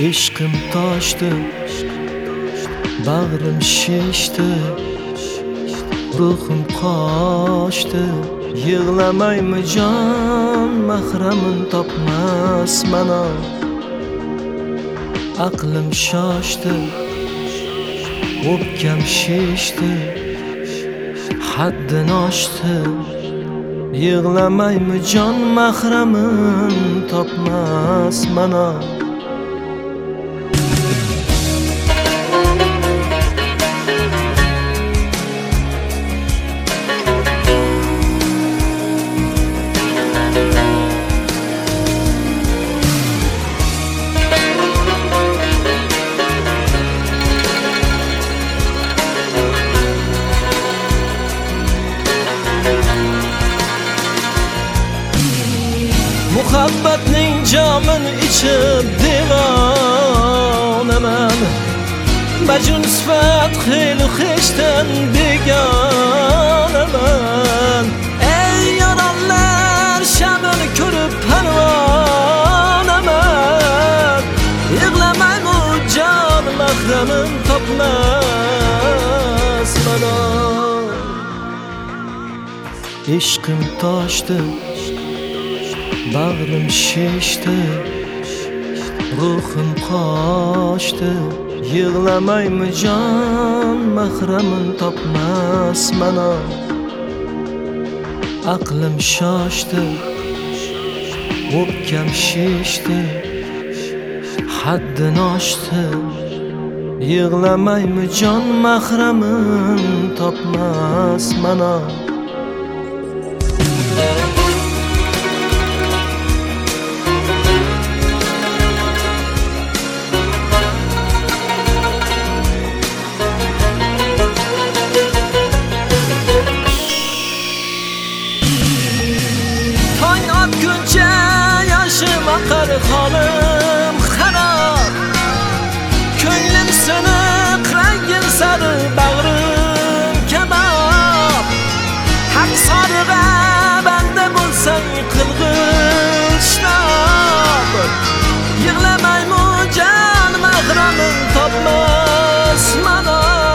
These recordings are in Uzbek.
Ishqim toshdi, bag'rim shishdi, ruhim qochdi. Yig'lamaymi jon, mahramim topmas mana. Aqlim shoshdi, o'pkam shishdi, haddini oshdi. Yig'lamaymi jon, mahramim topmas mana. Muhabbatning jamin ichib devonaman. Majnun sifat xeyli xeshdan begonaman. Ey yoronlar shamini ko'rib parvonaman. Yig'lamaymi jon, mahramim topmas mana. Ishqim toshdi, bag'rim shishdi, ruhim qochdi. Yig'lamaymi jon, mahramim topmas mana. Aqlim shoshdi, o'pkam shishdi, haddini oshdi. Yig'lamaymi jon, mahramim topmas mana. Atguncha yoshim oqar, holim xarob. Ko'nglim siniq, rangim sari, bag'rim kabob. Haq sodiga banda bo'lsang qilg'ishnob. Yig'lamaymi jon, mahramim topmas mana.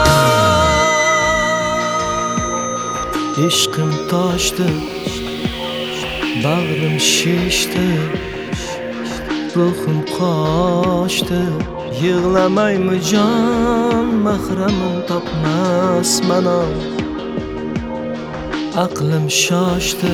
Ishqim toshdi, bag'rim shishdi, ruhim qochdi. Yig'lamaymi jon, mahramim topmas mana. Aqlim shoshdi,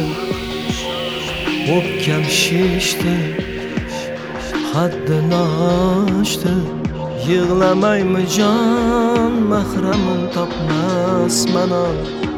o'pkam shishdi, haddini oshdi. Yig'lamaymi jon, mahramim topmas mana.